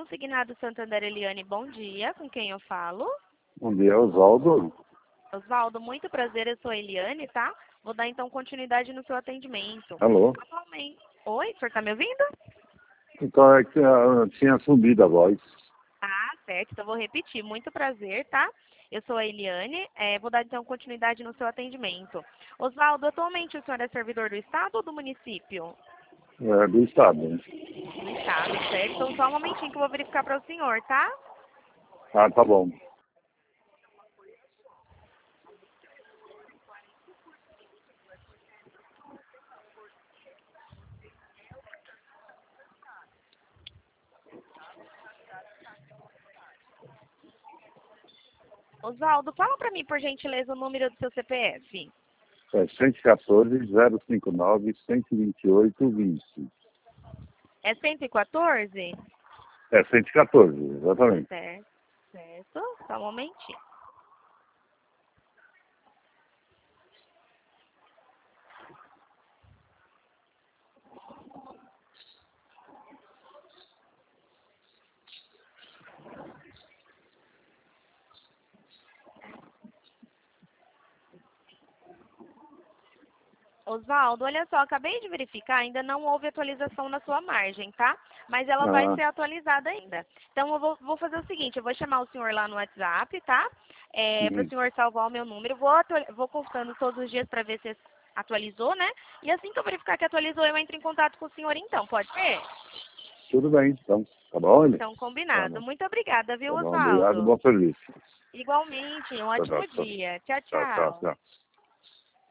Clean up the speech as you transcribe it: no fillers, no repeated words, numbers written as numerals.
Consignado Santander Eliane, bom dia. Com quem eu falo? Bom dia, Oswaldo. Oswaldo, muito prazer, eu sou a Eliane, tá? Vou dar então continuidade no seu atendimento. Alô? Atualmente... Oi, o senhor tá me ouvindo? Então é que tinha subido a voz. Ah, certo, então vou repetir. Muito prazer, tá? Eu sou a Eliane, vou dar então continuidade no seu atendimento. Oswaldo, atualmente o senhor é servidor do Estado ou do município? É, do Estado. Do Estado, certo? Então só um momentinho que eu vou verificar para o senhor, tá? Ah, tá bom. Oswaldo, fala para mim, por gentileza, o número do seu CPF. É 114-059-128-20. É 114? É 114, exatamente. Certo, certo. Só um momentinho. Oswaldo, olha só, acabei de verificar, ainda não houve atualização na sua margem, tá? Mas ela vai Ah, ser atualizada ainda. Então, eu vou fazer o seguinte, eu vou chamar o senhor lá no WhatsApp, tá? Para o uhum. senhor salvar o meu número. Vou consultando todos os dias para ver se atualizou, né? E assim que eu verificar que atualizou, eu entro em contato com o senhor então, pode ser? Tudo bem, então. Tá bom, ele? Então, Tá combinado. bom. Muito obrigada, viu, Tá bom, obrigado, Oswaldo? bom serviço. Igualmente, um Tchau, ótimo tchau, dia. Tchau, tchau, tchau, tchau. tchau.